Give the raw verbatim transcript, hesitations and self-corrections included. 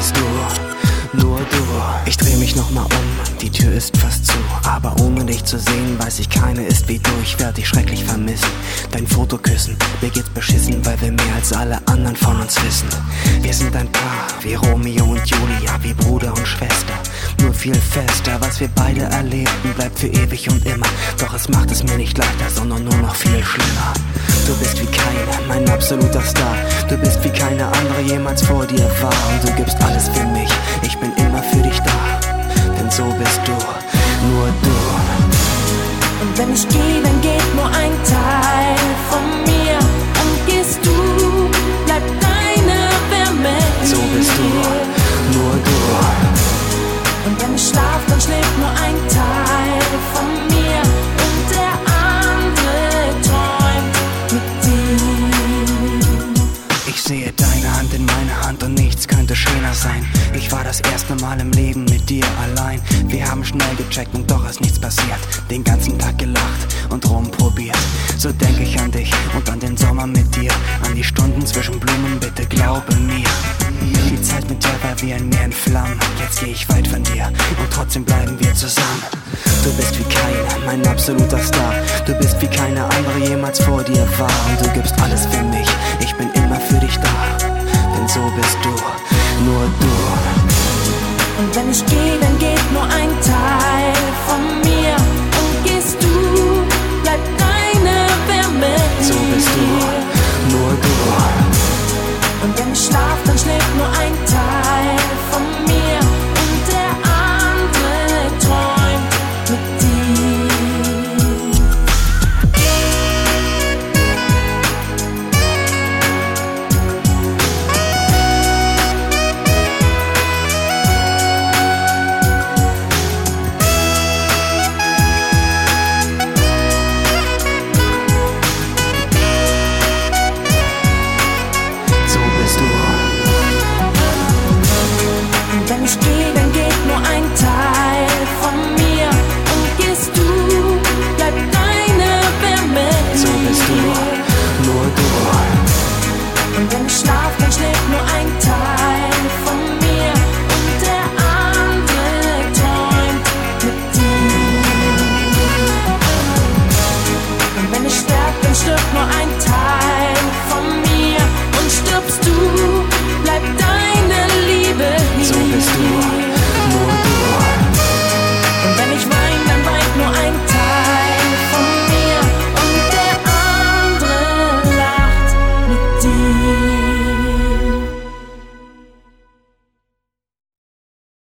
bist du, nur du. Ich dreh mich nochmal um, die Tür ist fast zu, aber ohne dich zu sehen, weiß ich, keine ist wie du. Ich werd dich schrecklich vermissen, dein Foto küssen. Mir geht's beschissen, weil wir mehr als alle anderen von uns wissen. Wir sind ein Paar, wie Romeo und Julia, wie Bruder und Schwester. Nur viel fester, was wir beide erlebten, bleibt für ewig und immer. Doch es macht es mir nicht leichter, sondern nur noch viel schlimmer. Du bist wie keiner, mein absoluter Star. Du bist wie keine andere jemals vor dir war. Und du gibst alles für mich, ich bin immer für dich da. Denn so bist du, nur du. Und wenn ich gehe, dann geht nur ein Teil von mir. Und gehst du, bleibt deine Wärme hier. So bist du, nur du. Und wenn ich schlaf, dann schläft nur ein Teil von mir. Und der andere träumt mit dir. Ich sehe deine Hand in meiner Hand und nichts könnte schöner sein. Ich war das erste Mal im Leben mit dir allein. Wir haben schnell gecheckt und doch ist nichts passiert. Den ganzen Tag gelacht und rumprobiert. So denk ich an dich und an den Sommer mit dir. An die Stunden zwischen Blumen, bitte glaube mir. Die Zeit mit dir war wie ein Meer in Flammen. Jetzt geh ich weit von dir und trotzdem bleiben wir zusammen. Du bist wie keiner, mein absoluter Star. Du bist wie keine andere jemals vor dir war. Und du gibst alles für mich, ich bin immer für dich da. Denn so bist du, nur du. Und wenn ich gehe, dann geht nur ein Teil von